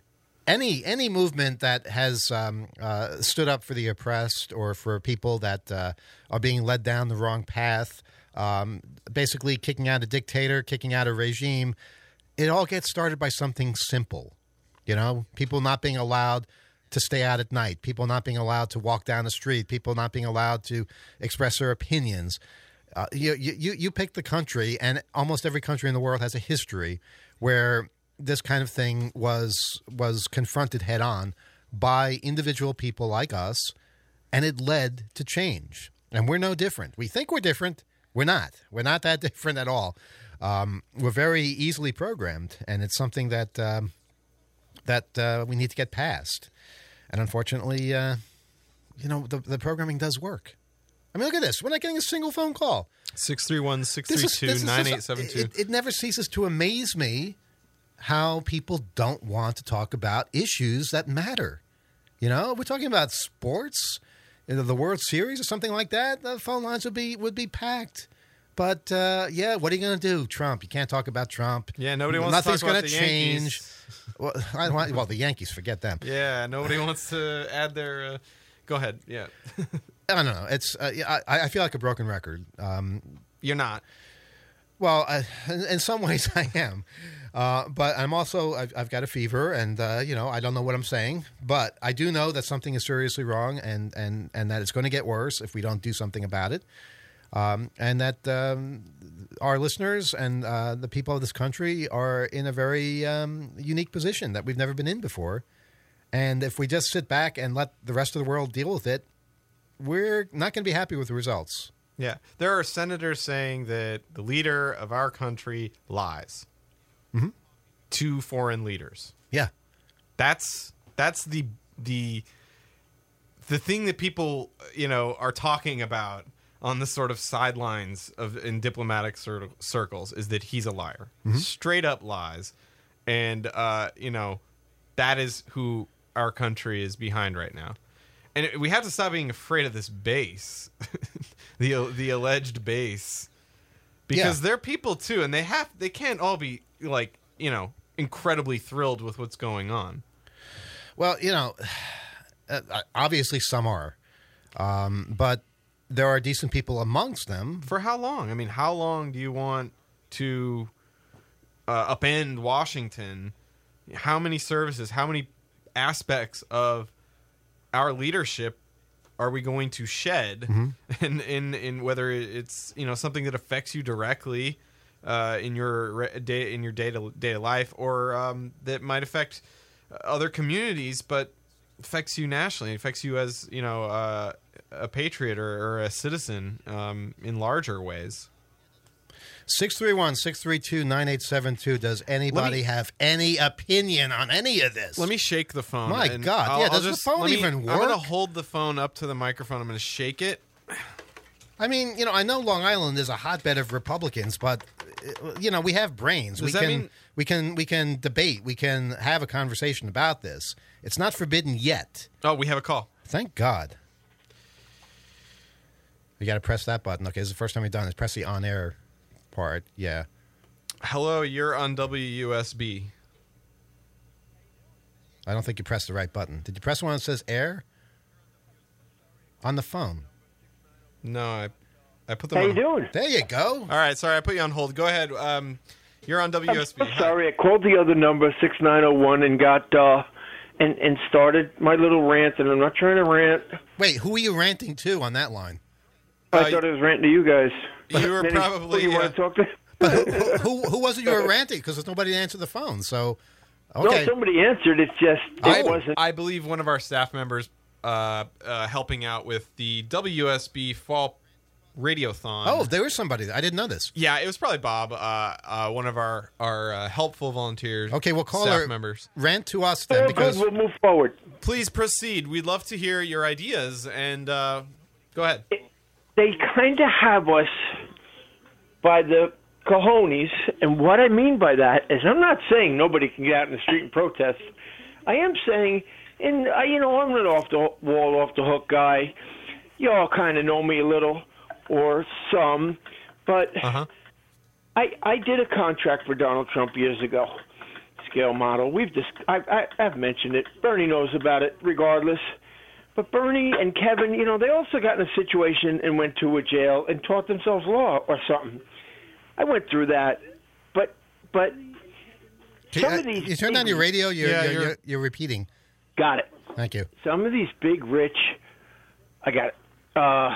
any any movement that has um, uh, stood up for the oppressed or for people that uh, are being led down the wrong path, um, basically kicking out a dictator, kicking out a regime. It all gets started by something simple, you know, people not being allowed to stay out at night, people not being allowed to walk down the street, people not being allowed to express their opinions. Uh, you, you you pick the country, and almost every country in the world has a history where this kind of thing was was confronted head on by individual people like us, and it led to change. And we're no different. We think we're different. We're not. We're not that different at all. Um, we're very easily programmed, and it's something that um, that uh, we need to get past. And unfortunately, uh, you know, the, the programming does work. I mean, look at this. We're not getting a single phone call. six three one, six three two, nine eight seven two. It, it never ceases to amaze me how people don't want to talk about issues that matter. You know, we're talking about sports, you know, the World Series or something like that. The phone lines would be would be packed. But, uh, yeah, what are you going to do? Trump. You can't talk about Trump. Yeah, nobody wants Nothing's to talk about gonna the change. Yankees. Well, I don't want, well, the Yankees, forget them. Yeah, nobody wants to add their... Uh, go ahead, yeah. I don't know. It's uh, I, I feel like a broken record. Um, You're not. Well, I, in, in some ways I am. Uh, but I'm also, I've, I've got a fever and, uh, you know, I don't know what I'm saying. But I do know that something is seriously wrong and, and, and that it's going to get worse if we don't do something about it. Um, and that um, our listeners and uh, the people of this country are in a very um, unique position that we've never been in before. And if we just sit back and let the rest of the world deal with it, we're not going to be happy with the results. Yeah. There are senators saying that the leader of our country lies mm-hmm. to foreign leaders. Yeah. That's that's the the the thing that people, you know, are talking about on the sort of sidelines of in diplomatic cir- circles is that he's a liar. Mm-hmm. Straight up lies. And uh, you know, that is who our country is behind right now. And it, we have to stop being afraid of this base, the the alleged base, because yeah. they're people too, and they have they can't all be like you know incredibly thrilled with what's going on. Well, you know, obviously some are, um, but there are decent people amongst them. For how long? I mean, how long do you want to uh, upend Washington? How many services? How many aspects of our leadership are we going to shed, mm-hmm. in, in in whether it's you know something that affects you directly uh, in your day in your day to day life, or um, that might affect other communities, but affects you nationally, it affects you as you know uh, a patriot or, or a citizen um, in larger ways. six three one, six three two, nine eight seven two. Does anybody me, have any opinion on any of this? Let me shake the phone. My God. I'll, yeah, I'll does just, the phone me, even work? I'm going to hold the phone up to the microphone. I'm going to shake it. I mean, you know, I know Long Island is a hotbed of Republicans, but you know, we have brains. Does we that can mean- we can we can debate. We can have a conversation about this. It's not forbidden yet. Oh, we have a call. Thank God. You got to press that button. Okay, this is the first time we've done this. Press the on-air part. Yeah. Hello, you're on W U S B. I don't think you pressed the right button. Did you press the one that says air? On the phone. No, I I put them How on. you doing? There you go. All right, sorry, I put you on hold. Go ahead. Um, you're on W U S B. I'm sorry, I called the other number, six nine zero one, and got, uh, and, and started my little rant, and I'm not trying to rant. Wait, who are you ranting to on that line? I Uh, thought I was ranting to you guys. You were Any- probably, You uh, want to talk to? But who, who, who was it you were ranting? Because there's nobody to answer the phone. So, okay. No, somebody answered. It's just, it I, wasn't. I believe one of our staff members uh, uh, helping out with the W U S B Fall Radiothon. Oh, there was somebody. I didn't know this. Yeah, it was probably Bob, uh, uh, one of our our uh, helpful volunteers. Okay, well, call staff her. members. Rant to us then, Oh, because good, we'll move forward. Please proceed. We'd love to hear your ideas, and uh, go ahead. They kind of have us by the cojones, and what I mean by that is I'm not saying nobody can get out in the street and protest. I am saying, and uh, you know, I'm not off the wall, off the hook guy. You all kind of know me a little, or some, but Uh-huh. I I did a contract for Donald Trump years ago. Scale model. We've dis- I, I I've mentioned it. Bernie knows about it, regardless. But Bernie and Kevin, you know, they also got in a situation and went to a jail and taught themselves law or something. I went through that, but but Can- some uh, of these you turned on your big- radio. You're, Yeah, you're, you're- you're, you're repeating. Got it. Thank you. Some of these big rich, I got it. Uh,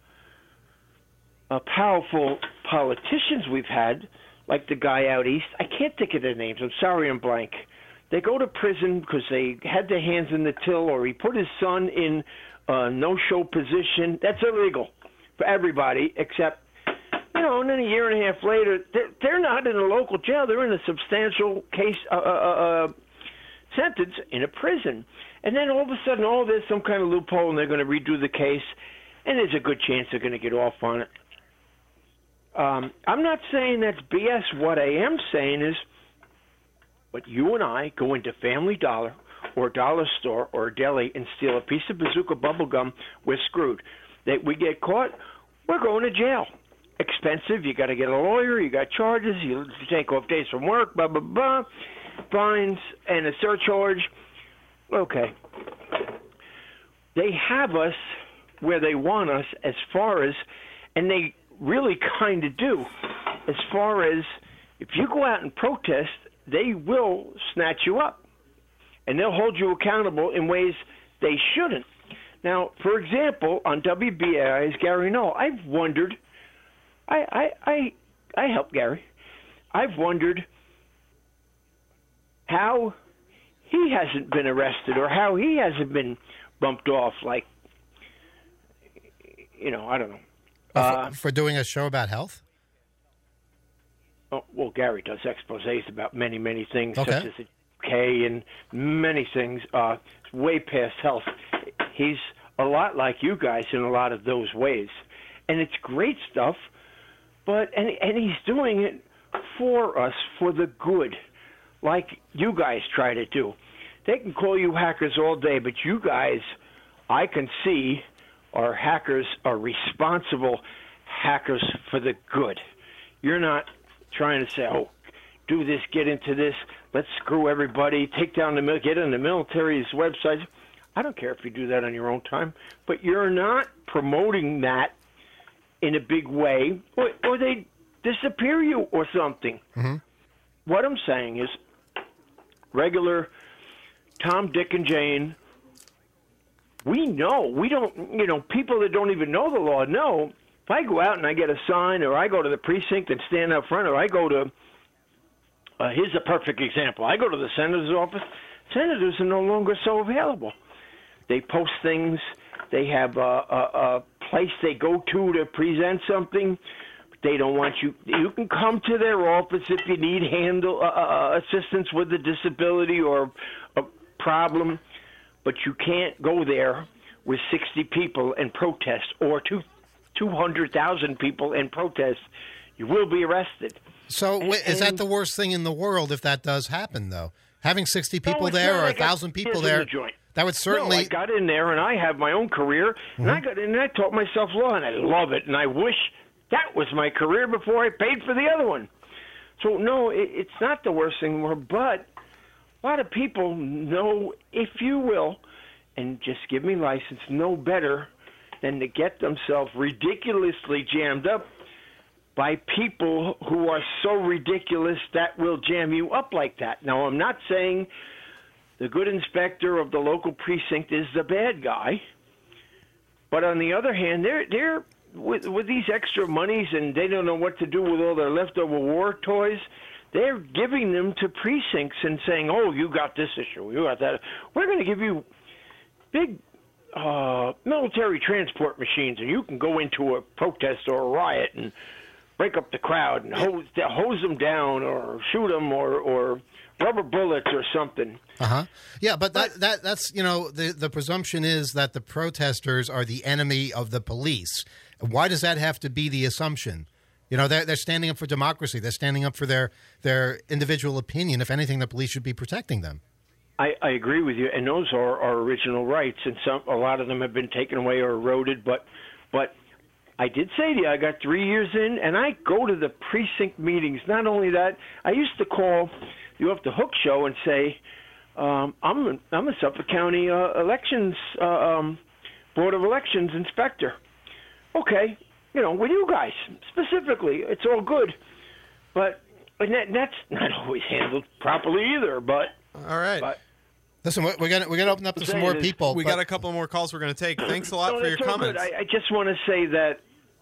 uh, powerful politicians we've had, like the guy out east. I can't think of their names. I'm sorry, I'm blank. They go to prison because they had their hands in the till, or he put his son in a no-show position. That's illegal for everybody, except, you know, and then a year and a half later, they're, they're not in a local jail. They're in a substantial case uh, uh, uh, sentence in a prison. And then all of a sudden, oh, there's some kind of loophole, and they're going to redo the case, and there's a good chance they're going to get off on it. Um, I'm not saying that's B S. What I am saying is, but you and I go into Family Dollar or Dollar Store or a deli and steal a piece of Bazooka bubble gum, we're screwed. That we get caught, we're going to jail. Expensive. You got to get a lawyer. You got charges. You take off days from work. Blah blah blah. Fines and a surcharge. Okay. They have us where they want us, as far as, and they really kind of do, as far as if you go out and protest, they will snatch you up, and they'll hold you accountable in ways they shouldn't. Now, for example, on W B A I's Gary Null, I've wondered, I, I, I, I help Gary, I've wondered how he hasn't been arrested or how he hasn't been bumped off, like, you know, I don't know. Uh, for, for doing a show about health? Oh, well, Gary does exposés about many, many things, Okay. such as the K and many things. Uh, way past health. He's a lot like you guys in a lot of those ways, and it's great stuff. But and and he's doing it for us, for the good, like you guys try to do. They can call you hackers all day, but you guys, I can see, are hackers, are responsible hackers for the good. You're not trying to say, oh, do this, get into this, let's screw everybody, take down the mil- get on the military's websites. I don't care if you do that on your own time, but you're not promoting that in a big way, or, or they disappear you or something. Mm-hmm. What I'm saying is, regular Tom, Dick, and Jane, we know, we don't, you know, people that don't even know the law know, if I go out and I get a sign, or I go to the precinct and stand up front, or I go to, uh, here's a perfect example, I go to the senator's office, senators are no longer so available. They post things, they have a, a, a place they go to to present something. They don't want you. You can come to their office if you need handle uh, uh, assistance with a disability or a problem, but you can't go there with sixty people and protest, or two two hundred thousand people in protest, you will be arrested. So And- wait, is that and- the worst thing in the world if that does happen, though? Having sixty people No, it's there not or a like I- thousand people here's in there, the joint. that would certainly... No, I got in there, and I have my own career, and I got in and I taught myself law, and I love it, and I wish that was my career before I paid for the other one. So, no, it, it's not the worst thing in the world, but a lot of people know, if you will, and just give me license, know better than to get themselves ridiculously jammed up by people who are so ridiculous that will jam you up like that. Now, I'm not saying the good inspector of the local precinct is the bad guy, but on the other hand, they're they're with with these extra monies and they don't know what to do with all their leftover war toys. They're giving them to precincts and saying, "Oh, you got this issue, you got that. We're going to give you big uh, military transport machines, and you can go into a protest or a riot and break up the crowd and hose, hose them down or shoot them or, or rubber bullets or something." Uh-huh. Yeah, but that, that that's, you know, the, the presumption is that the protesters are the enemy of the police. Why does that have to be the assumption? You know, they're, they're standing up for democracy. They're standing up for their, their individual opinion. If anything, the police should be protecting them. I, I agree with you, and those are our original rights, and some a lot of them have been taken away or eroded. But, but I did say to you, I got three years in, and I go to the precinct meetings. Not only that, I used to call the Off the Hook show and say, um, "I'm a, I'm a Suffolk County uh, elections uh, um, Board of Elections inspector." Okay, you know, with you guys specifically, it's all good, but and that, that's not always handled properly either. But All right. but. Listen, we're we're gonna we're gonna open up to some saying more is- people. we but- got a couple more calls we're going to take. Thanks a lot No, for your that's all comments. good. I, I just want to say that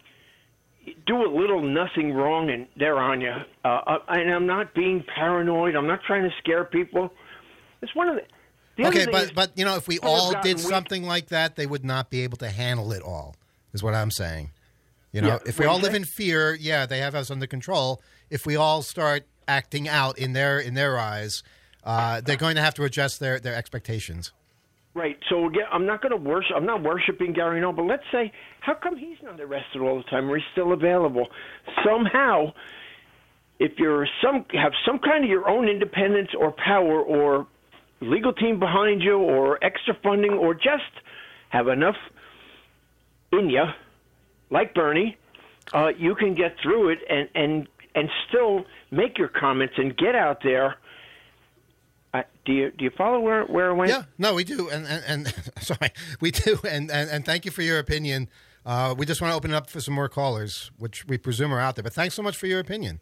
do a little nothing wrong and they're on you. Uh, uh, and I'm not being paranoid. I'm not trying to scare people. It's one of the. the other Okay, thing but is, but you know, if we people have all gotten did weak. something like that, they would not be able to handle it all. Is what I'm saying. You know, Yeah, if we what all do you live in fear, yeah, they have us under control. If we all start acting out in their in their eyes, uh, they're going to have to adjust their, their expectations. Right. So again, I'm not going to worship. I'm not worshiping Gary No, but let's say, how come he's not arrested all the time, or he's still available? Somehow, if you're some have some kind of your own independence or power, or legal team behind you, or extra funding, or just have enough in you, like Bernie, uh, you can get through it and and and still make your comments and get out there. Uh, do you do you follow where where I went? Yeah, no, we do, and and, and sorry, we do, and, and and thank you for your opinion. Uh, we just want to open it up for some more callers, which we presume are out there. But thanks so much for your opinion.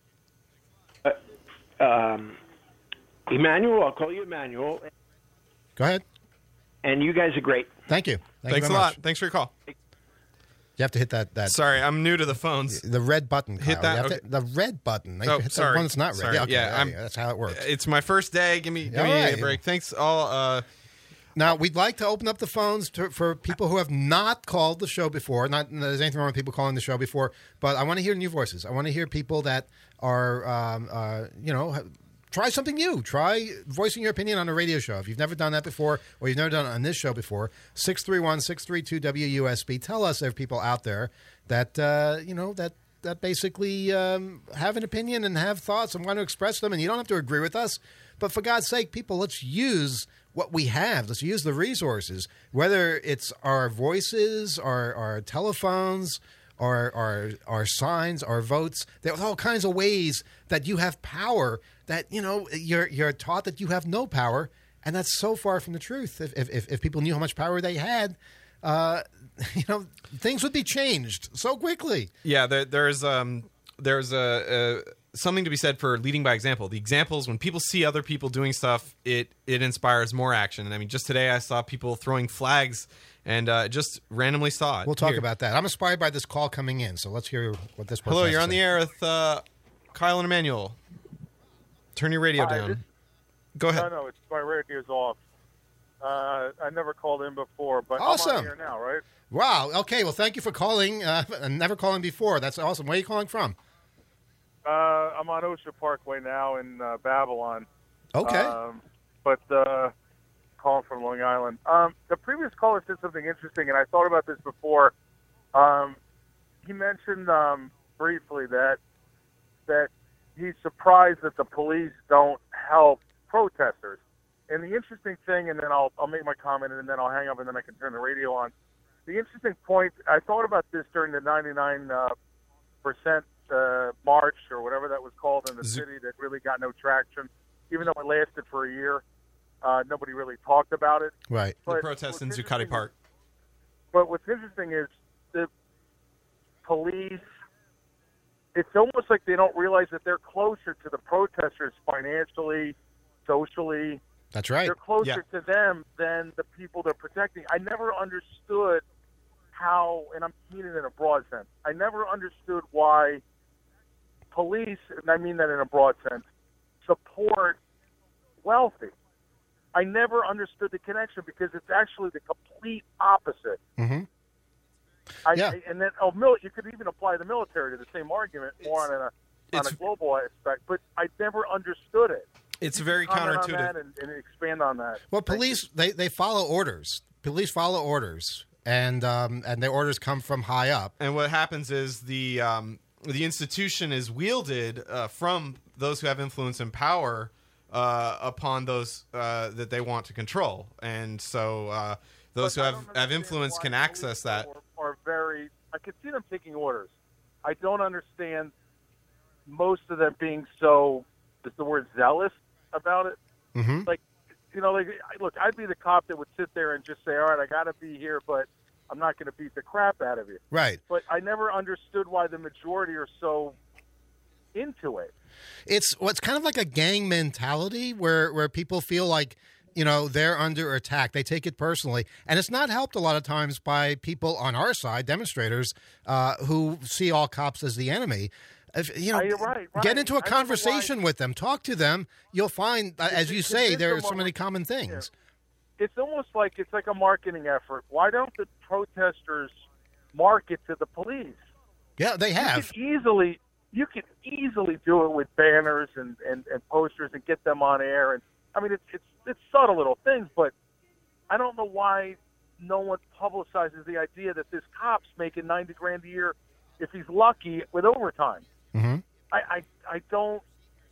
Um, Emmanuel, I'll call you Emmanuel, Go ahead. and you guys are great. Thank you. Thank Thanks you a very lot. much. Thanks for your call. You have to hit that that Sorry, I'm new to the phones. the red button. Kyle. Hit that, You have okay. to- the red button. You Oh, hit sorry. The one that's not red. Sorry. Yeah, okay, Yeah, there I'm- you go. That's how it works. It's my first day. Give me give All me right. a break. Thanks all. Uh, Now, we'd like to open up the phones to, for people who have not called the show before. Not there's anything wrong with people calling the show before, but I want to hear new voices. I want to hear people that are, um, uh, you know, ha- try something new. Try voicing your opinion on a radio show. If you've never done that before, or you've never done it on this show before, six three one, six three two, W U S B. Tell us there are people out there that, uh, you know, that that basically um, have an opinion and have thoughts and want to express them, and you don't have to agree with us. But for God's sake, people, let's use what we have. Let's use the resources, whether it's our voices, our, our telephones, our, our, our signs, our votes. There's all kinds of ways that you have power that, you know, you're, you're taught that you have no power, and that's so far from the truth. If, if, if people knew how much power they had, uh, you know, things would be changed so quickly. yeah, there, there's um, there's a, a something to be said for leading by example. The examples, when people see other people doing stuff, it it inspires more action. And I mean, just today I saw people throwing flags, and uh, just randomly saw it. We'll talk Here. about that. I'm inspired by this call coming in, so let's hear what this person Hello, has you're to on the say. air with uh, Kyle and Emmanuel. Turn your radio Hi, down. this- Go ahead. No, no, it's my radio's off. Uh, I never called in before, but I'm Awesome. on here now, right? Wow. Okay. Well, thank you for calling. Uh, and never calling before. That's awesome. Where are you calling from? Uh, I'm on Osha Parkway now in uh, Babylon. Okay. Um, but uh, calling from Long Island. Um, the previous caller said something interesting, and I thought about this before. Um, he mentioned um, briefly that that he's surprised that the police don't help protesters. And the interesting thing, and then I'll I'll make my comment, and then I'll hang up, and then I can turn the radio on. The interesting point, I thought about this during the ninety-nine percent uh, march or whatever that was called in the Z- city that really got no traction, even though it lasted for a year. Uh, nobody really talked about it. Right. The But protest in what's Zuccotti interesting Park. is- But what's interesting is the police, it's almost like they don't realize that they're closer to the protesters financially, socially. That's right. They're closer Yeah. to them than the people they're protecting. I never understood how, and I'm meaning it in a broad sense, I never understood why police, and I mean that in a broad sense, support wealthy. I never understood the connection because it's actually the complete opposite. Mm-hmm. I, Yeah. I, and then, oh, mil- you could even apply the military to the same argument, more on a on it's- a global aspect. But I never understood it. It's very Comment on counterintuitive. that and, and expand on that. Well, Thank police they, they follow orders. Police follow orders, and um, and the orders come from high up. And what happens is the um, the institution is wielded uh, from those who have influence and power uh, upon those uh, that they want to control, and so uh, those But who I have, don't have understand influence why can police access that. Are, are very. I could see them taking orders. I don't understand most of them being so. Is the word zealous about it? Mm-hmm. Like, you know, like, look, I'd be the cop that would sit there and just say, all right, I got to be here, but I'm not going to beat the crap out of you. Right. But I never understood why the majority are so into it. It's what's kind of like a gang mentality where where people feel like, you know, they're under attack. They take it personally, and it's not helped a lot of times by people on our side, demonstrators, uh, who see all cops as the enemy. If, you know, Oh, you're right, right. get into a I don't know conversation why- with them, talk to them. You'll find, uh, as you say, convince there are them so of- many common things. It's almost like it's like a marketing effort. Why don't the protesters market to the police? Yeah, they You have. could easily, you could easily do it with banners and, and, and posters and get them on air. And I mean, it's it's it's subtle little things, but I don't know why no one publicizes the idea that this cop's making ninety grand a year if he's lucky with overtime. Mm-hmm. I, I I don't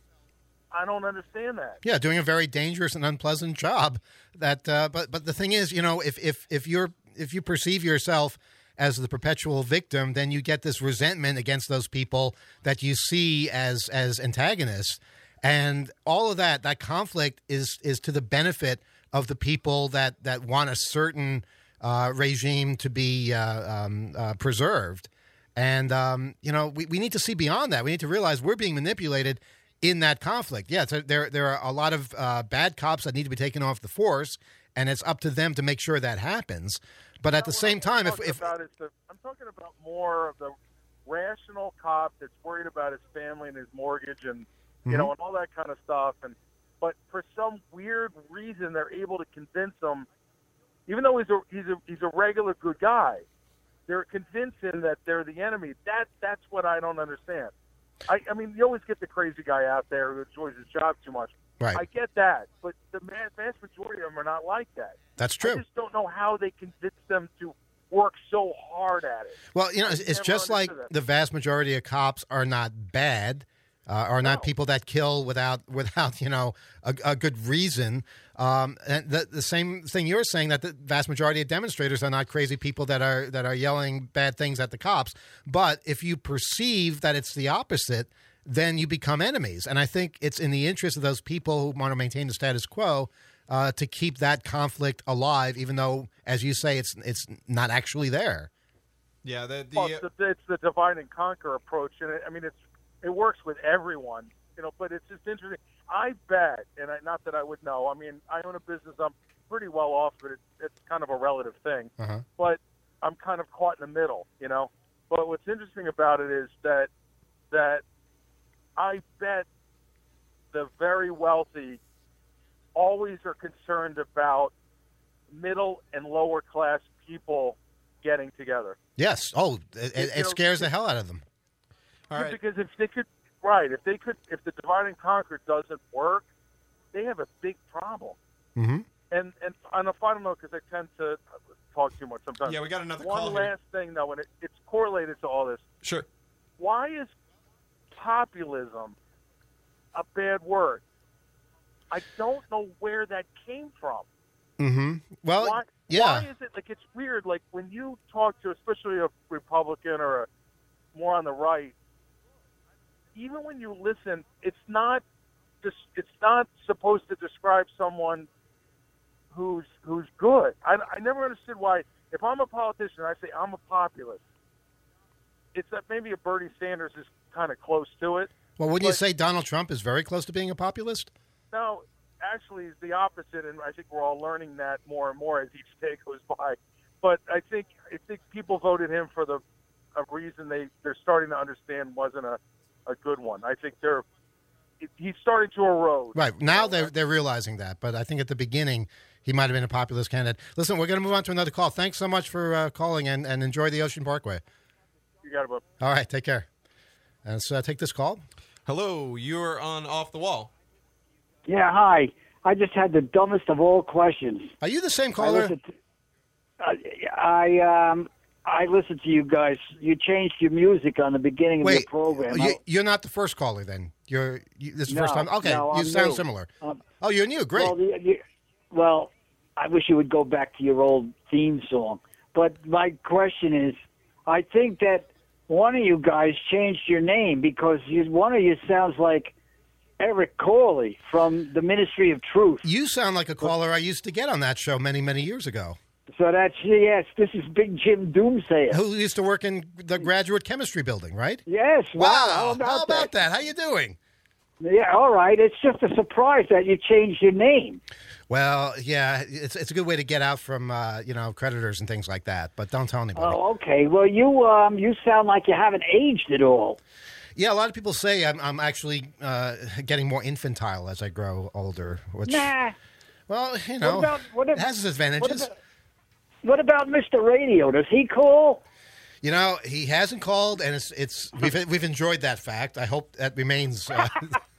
I don't understand that. Yeah, doing a very dangerous and unpleasant job. That, uh, but but the thing is, you know, if if if you're if you perceive yourself as the perpetual victim, then you get this resentment against those people that you see as as antagonists, and all of that that conflict is is to the benefit of the people that that want a certain uh, regime to be uh, um, uh, preserved. And, um, you know, we, we need to see beyond that. We need to realize we're being manipulated in that conflict. Yeah, so there there are a lot of uh, bad cops that need to be taken off the force, and it's up to them to make sure that happens. But at the same time, if, if about is the, I'm talking about more of the rational cop that's worried about his family and his mortgage and, you Mhm. know, and all that kind of stuff. And But for some weird reason, they're able to convince him, even though he's a, he's a, he's a regular good guy, they're convincing that they're the enemy. That that's what I don't understand. I, I mean, you always get the crazy guy out there who enjoys his job too much. right, I get that, but the ma- vast majority of them are not like that. that's I true. just don't know how they convince them to work so hard at it. Well, you know, it's, I it's never just like understood that. the vast majority of cops are not bad, uh, are not No. people that kill without without you know a, a good reason. Um, and the, the same thing you're saying, that the vast majority of demonstrators are not crazy people that are that are yelling bad things at the cops. But if you perceive that it's the opposite, then you become enemies. And I think it's in the interest of those people who want to maintain the status quo uh, to keep that conflict alive, even though, as you say, it's it's not actually there. Yeah, the, the, Well, it's the, it's the divide and conquer approach, and it, I mean, it's it works with everyone, you know. But it's just interesting. I bet, and I, not that I would know. I mean, I own a business. I'm pretty well off, but it, it's kind of a relative thing. Uh-huh. But I'm kind of caught in the middle, you know. But what's interesting about it is that that I bet the very wealthy always are concerned about middle and lower class people getting together. Yes. Oh, it, it, You it know, scares the hell out of them. all Yeah, right. Because if they could, right, if they could, if the divide and conquer doesn't work, they have a big problem. Mm-hmm. And and on a final note, because I tend to talk too much sometimes. Yeah, we got another One call here. last thing, though, and it, it's correlated to all this. Sure. Why is populism a bad word? I don't know where that came from. Mm-hmm. Well, why, yeah. Why is it, like, it's weird, like, when you talk to, especially a Republican or a, more on the right, even when you listen, it's not just, it's not supposed to describe someone who's who's good. I, I never understood why, if I'm a politician, I say I'm a populist. It's that maybe a Bernie Sanders is kind of close to it. Well, wouldn't but, you say Donald Trump is very close to being a populist? No, actually, it's the opposite, and I think we're all learning that more and more as each day goes by. But I think I think people voted him for the a reason they they're starting to understand wasn't a, a good one. I think they're he's starting to erode. Right now, they're they're realizing that, but I think at the beginning he might have been a populist candidate. Listen, we're going to move on to another call. Thanks so much for uh, calling, and, and enjoy the Ocean Parkway. You got it, bud. All right, take care. And let's uh, take this call. Hello, you're on Off the Wall. Yeah, hi. I just had the dumbest of all questions. Are you the same I caller? listened to, uh, I um I listened to you guys. You changed your music on the beginning of Wait, your program. you, you're not the first caller then. You're you, this is the No, first time. Okay, no, you I'm sound new. similar. Um, oh, you're new. Great. Well, the, you, well, I wish you would go back to your old theme song. But my question is, I think that one of you guys changed your name because you, one of you sounds like Eric Corley from the Ministry of Truth. You sound like a caller I used to get on that show many, many years ago. So that's, yes, this is Big Jim Doomsayer. Who used to work in the graduate chemistry building, right? Yes, wow. Wow. How about, How about that? that? How you doing? Yeah, all right. It's just a surprise that you changed your name. Well, yeah, it's it's a good way to get out from uh, you know creditors and things like that. But don't tell anybody. Oh, okay. Well, you um, you sound like you haven't aged at all. Yeah, a lot of people say I'm I'm actually uh, getting more infantile as I grow older. Which, Nah. well, you know, What about, what it ab- has its advantages. What about, what about Mister Radio? Does he call? You know, he hasn't called, and it's it's we've we've enjoyed that fact. I hope that remains. Uh,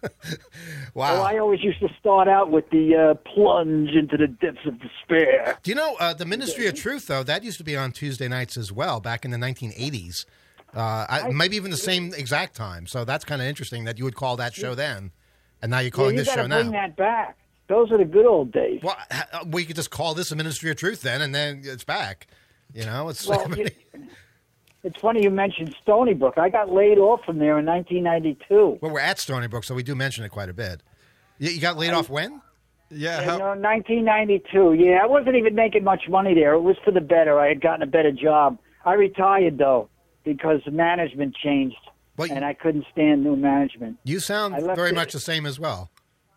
wow. Well, I always used to start out with the uh, plunge into the depths of despair. Do you know uh, the Ministry of Truth, though? That used to be on Tuesday nights as well, back in the nineteen eighties. Uh, I, maybe even the same exact time. So that's kind of interesting that you would call that show then, and now you're calling yeah, you this show gotta bring now. that back. Those are the good old days. Well, uh, we could just call this a Ministry of Truth then, and then it's back. You know, it's. Well, it, it's funny you mentioned Stony Brook. I got laid off from there in nineteen ninety-two. Well, we're at Stony Brook, so we do mention it quite a bit. You, you got laid off when? Yeah. You How, know, nineteen ninety-two. Yeah, I wasn't even making much money there. It was for the better. I had gotten a better job. I retired, though, because the management changed, Well, you- and I couldn't stand new management. You sound I left very it- much the same as well.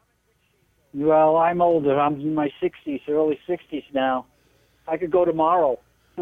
Well, I'm older. I'm in my sixties, early sixties now. I could go tomorrow.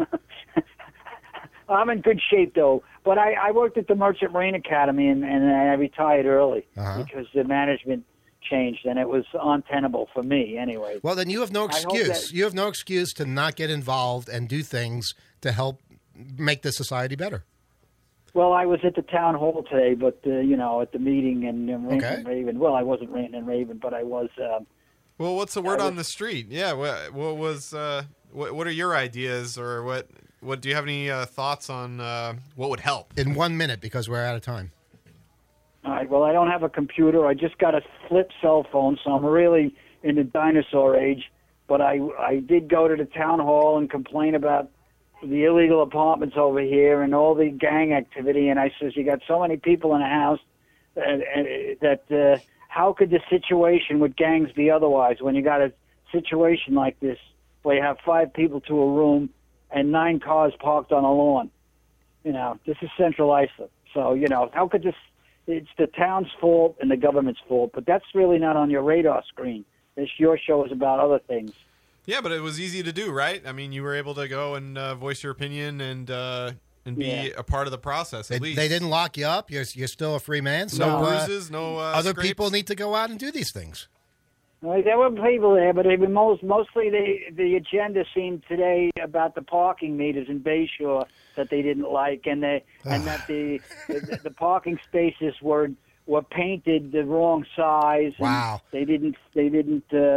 I'm in good shape, though. But I, I worked at the Merchant Marine Academy, and, and I retired early Uh-huh. because the management changed, and it was untenable for me anyway. Well, then you have no I hope excuse. that- You have no excuse to not get involved and do things to help make this society better. Well, I was at the town hall today, but, uh, you know, at the meeting in, in Rain Okay. and Raven. Well, I wasn't Rain and Raven, but I was... Um, well, what's the word I on was- the street? Yeah. What, what was? Uh, what, what are your ideas, or what? What do you have any uh, thoughts on uh, what would help? In one minute, because we're out of time. all right, well, I don't have a computer. I just got a flip cell phone, so I'm really in the dinosaur age. But I, I did go to the town hall and complain about the illegal apartments over here and all the gang activity. And I says, you got so many people in a house and, and, that uh, how could the situation with gangs be otherwise when you got a situation like this where you have five people to a room and nine cars parked on a lawn? You know, this is Central Islip. So, you know, how could this, it's the town's fault and the government's fault, but that's really not on your radar screen. This, your show is about other things. Yeah, but it was easy to do, right? I mean, you were able to go and uh, voice your opinion and uh, and be Yeah. a part of the process. They, At least they didn't lock you up. You're you're still a free man. So no uh, bruises, no uh, other scrapes? people need to go out and do these things. Well, there were people there, but they were most, mostly the the agenda seemed today about the parking meters in Bayshore that they didn't like, and they and that the, the the parking spaces were were painted the wrong size. and Wow. They didn't they didn't uh,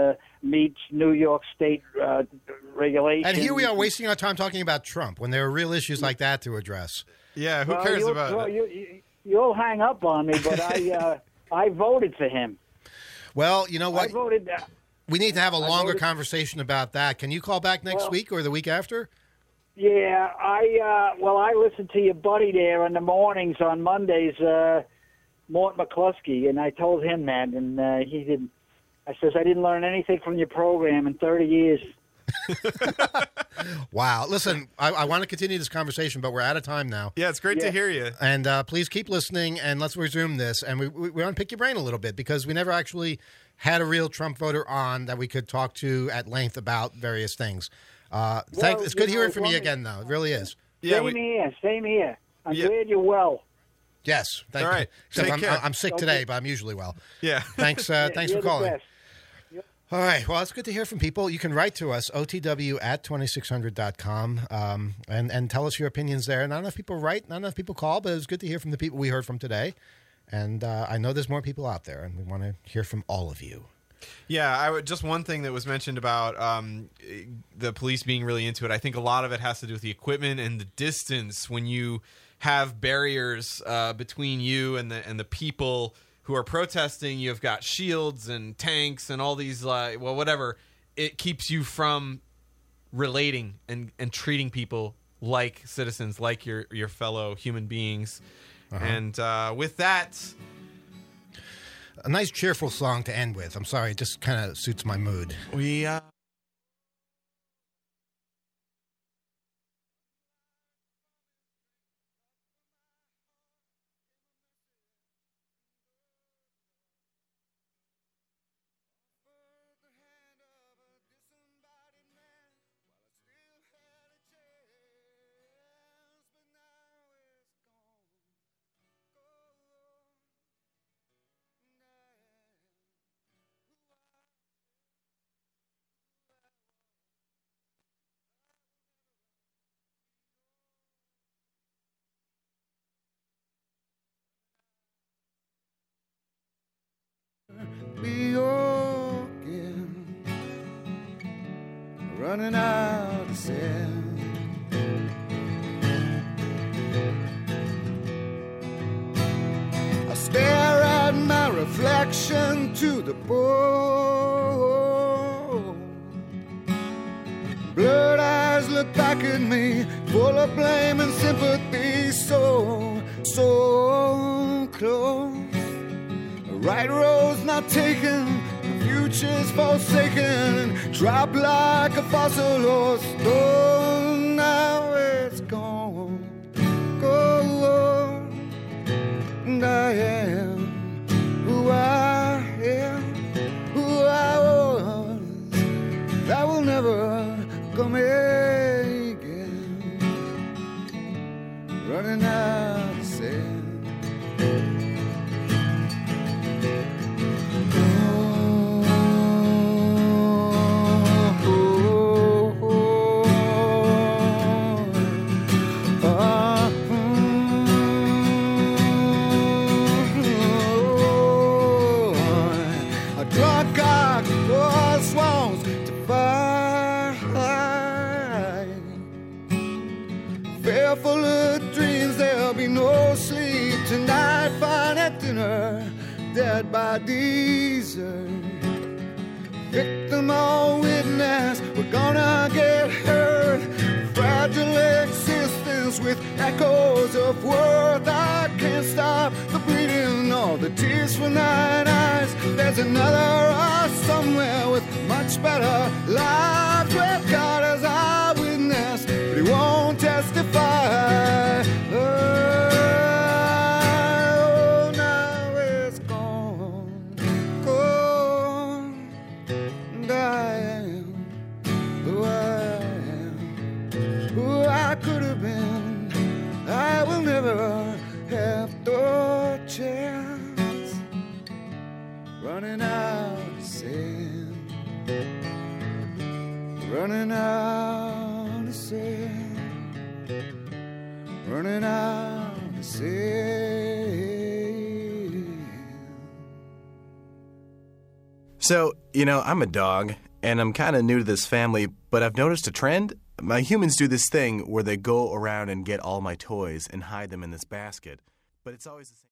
meets New York State uh, regulations. And here we are wasting our time talking about Trump when there are real issues like that to address. Yeah, who Well, cares you'll, about well, it? You, you, you'll hang up on me, but I uh, I voted for him. Well, you know what? I voted. Uh, We need to have a longer voted- conversation about that. Can you call back next Well- week or the week after? yeah, I uh, well, I listened to your buddy there in the mornings on Mondays, uh, Mort McCluskey, and I told him that, and uh, he didn't. I says I didn't learn anything from your program in thirty years. Wow. Listen, I, I want to continue this conversation, but we're out of time now. Yeah, it's great Yeah. to hear you. And uh, please keep listening, and let's resume this. And we, we, we want to pick your brain a little bit because we never actually had a real Trump voter on that we could talk to at length about various things. Uh, thank, Well, it's good you hearing know, from you one- again, though. It really is. Yeah, same we, here, same here. I'm Yeah. glad you're well. Yes. Thank All you. right. Except Take I'm, care. I'm sick Okay. today, but I'm usually well. yeah. Thanks, uh, thanks You're for the calling. best. All right. Well, it's good to hear from people. You can write to us, O T W at twenty-six hundred dot com, um, and, and tell us your opinions there. Not enough people write, not enough people call, but it was good to hear from the people we heard from today. And uh, I know there's more people out there, and we want to hear from all of you. Yeah, I would, just one thing that was mentioned about um, the police being really into it. I think a lot of it has to do with the equipment and the distance. When you have barriers uh, between you and the and the people who are protesting, you've got shields and tanks and all these, uh, well, whatever. It keeps you from relating and, and treating people like citizens, like your your fellow human beings. Uh-huh. And uh, with that, A nice, cheerful song to end with. I'm sorry, it just kind of suits my mood. we. Uh be walking, running out of sand. I stare at my reflection to the bone. Blurred eyes look back at me, full of blame and sympathy, so, so close. Right road's not taken, the future's forsaken, drop like a fossil or stone. Now it's gone, gone, and I am who I am, who I was. That will never come again. Running out of sand. Full of dreams, there'll be no sleep tonight. Fine at dinner, dead bodies, victim or witness, we're gonna get hurt. Fragile existence with echoes of worth. I can't stop the bleeding or the tears from nine eyes. There's another us somewhere with much better lives, with God as our witness, but he won't testify. Oh, now it's gone, gone, and I am who I am, who I could have been. I will never have the chance. Running out of sand, running out of sand. Running out of sand. So, you know, I'm a dog, and I'm kind of new to this family, but I've noticed a trend. My humans do this thing where they go around and get all my toys and hide them in this basket, but it's always the same.